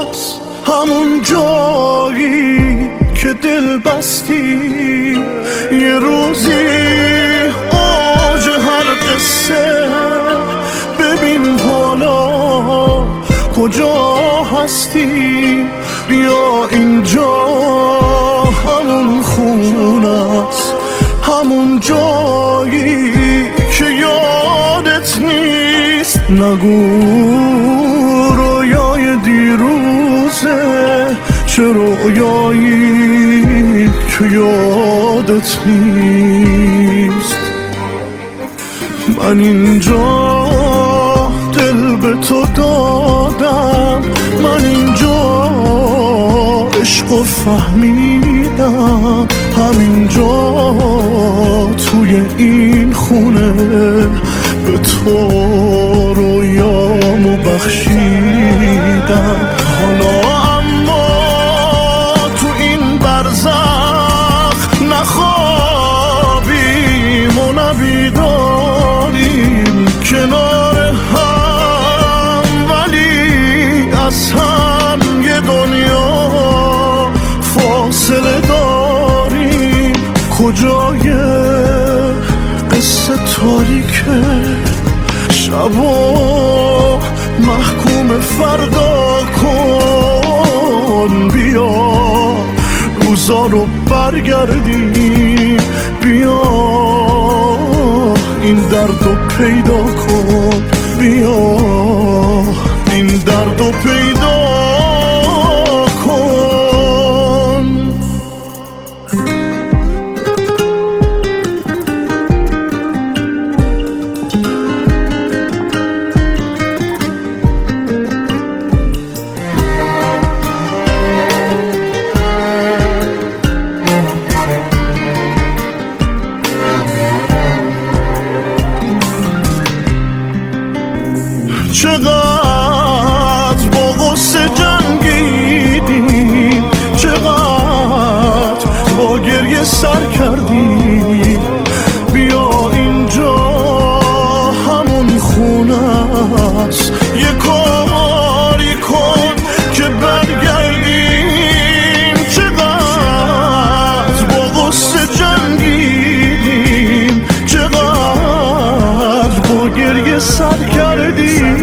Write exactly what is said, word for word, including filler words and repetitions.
خونست، همون جایی که دل بستی. یه روزی اوج هر قصه، ببین حالا کجا هستی. بیا اینجا همون خونست، همون جایی که یادت نیست. نگو رویای دیروزه، چه رویایی که یادت نیست. من اینجا دل به تو دادم، من اینجا عشقو فهمیدم، همینجا توی این خونه به تو رویامو بخشیدم. حالا اما تو این برزخ نخوابیم و نبیداریم کنار هم، ولی از هم یه دنیا فاصله داریم. کجای قصه تاریکه، شبا محکوم فردا کن. بیا روزا رو برگردیم، بیا این درد رو پیدا کن. بیا این درد رو پیدا کن. چقدر با غصه جنگیدیم، چقدر با گریه سر کردیم. بیا اینجا همون خونه است، یه کاری کن که برگردیم. چقدر با غصه جنگیدیم، چقدر با گریه سر کردیم.